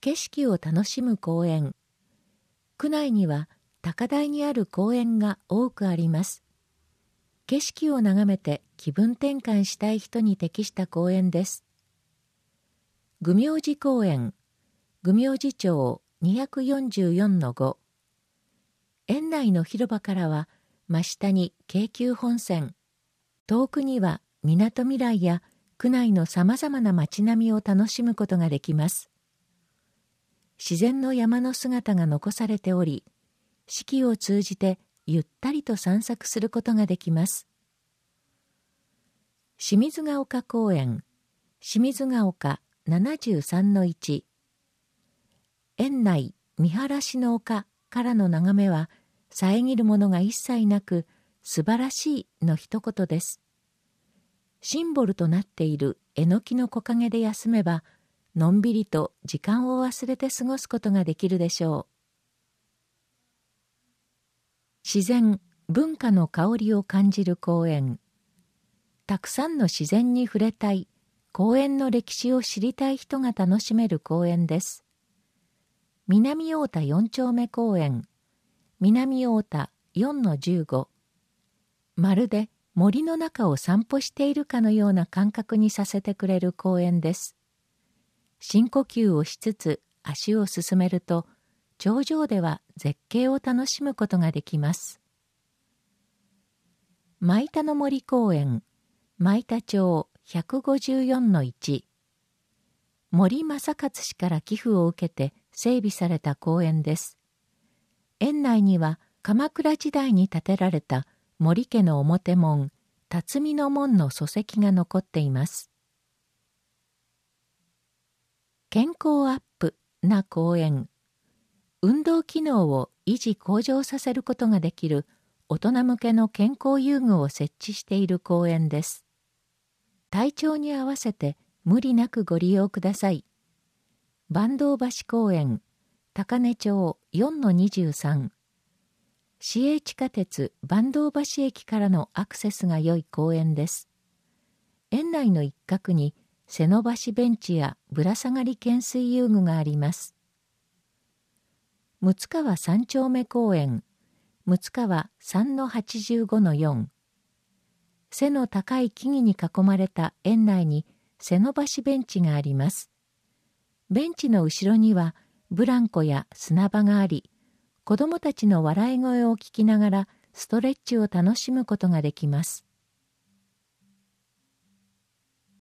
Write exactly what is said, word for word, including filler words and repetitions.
景色を楽しむ公園。区内には高台にある公園が多くあります。景色を眺めて気分転換したい人に適した公園です。愚明寺公園、愚明寺町 にひゃくよんじゅうよんのご。園内の広場からは真下に京急本線、遠くにはみなとみらいや区内のさまざまな街並みを楽しむことができます。自然の山の姿が残されており、四季を通じてゆったりと散策することができます。清水ヶ丘公園、清水ヶ丘 ななじゅうさんのいち。園内見晴らしの丘からの眺めは遮るものが一切なく素晴らしいの一言です。シンボルとなっているえのきの木陰で休めばのんびりと時間を忘れて過ごすことができるでしょう。自然、文化の香りを感じる公園。たくさんの自然に触れたい、公園の歴史を知りたい人が楽しめる公園です。南太田よん丁目公園、南太田 よんのじゅうご。まるで森の中を散歩しているかのような感覚にさせてくれる公園です。深呼吸をしつつ足を進めると、頂上では絶景を楽しむことができます。舞田の森公園、舞田町 ひゃくごじゅうよんのいち。森正勝氏から寄付を受けて整備された公園です。園内には鎌倉時代に建てられた森家の表門、辰巳の門の礎石が残っています。健康アップな公園。運動機能を維持向上させることができる大人向けの健康遊具を設置している公園です。体調に合わせて無理なくご利用ください。坂東橋公園、高根町 よんのにじゅうさん。市営地下鉄坂東橋駅からのアクセスが良い公園です。園内の一角に瀬野橋ベンチやぶら下がり懸垂遊具があります。睦川三丁目公園、睦川 さんのはちじゅうごのよん。背の高い木々に囲まれた園内に瀬野橋ベンチがあります。ベンチの後ろにはブランコや砂場があり、子どもたちの笑い声を聞きながらストレッチを楽しむことができます。